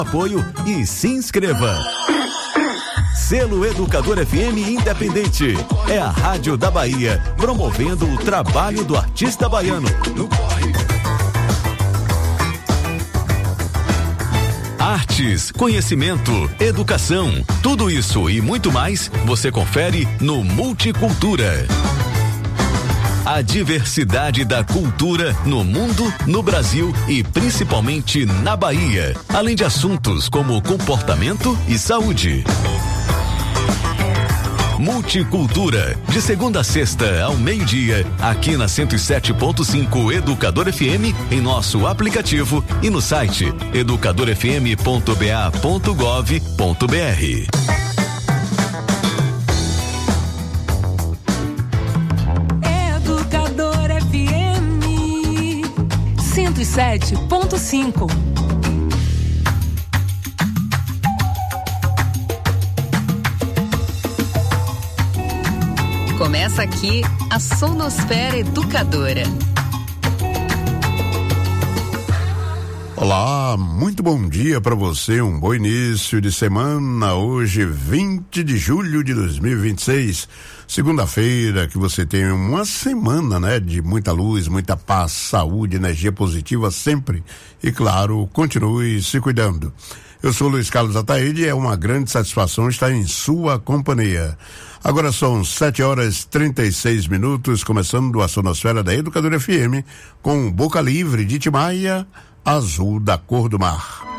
Apoio e se inscreva. Selo Educador FM Independente. É a Rádio da Bahia, promovendo o trabalho do artista baiano. Artes, conhecimento, educação, tudo isso e muito mais você confere no Multicultura. A diversidade da cultura no mundo, no Brasil e principalmente na Bahia, além de assuntos como comportamento e saúde. Multicultura, de segunda a sexta ao meio-dia, aqui na 107.5 Educador FM, em nosso aplicativo e no site educadorfm.ba.gov.br. Educador FM 107.5. Começa aqui a Sonosfera Educadora. Olá, muito bom dia para você, um bom início de semana, hoje 20 de julho de 2026, segunda-feira, que você tenha uma semana, né, de muita luz, muita paz, saúde, energia positiva sempre e claro, continue se cuidando. Eu sou Luiz Carlos Ataíde e é uma grande satisfação estar em sua companhia. Agora são 7h36, começando a Sonosfera da Educadora FM com Boca Livre de Timaya, Azul da Cor do Mar.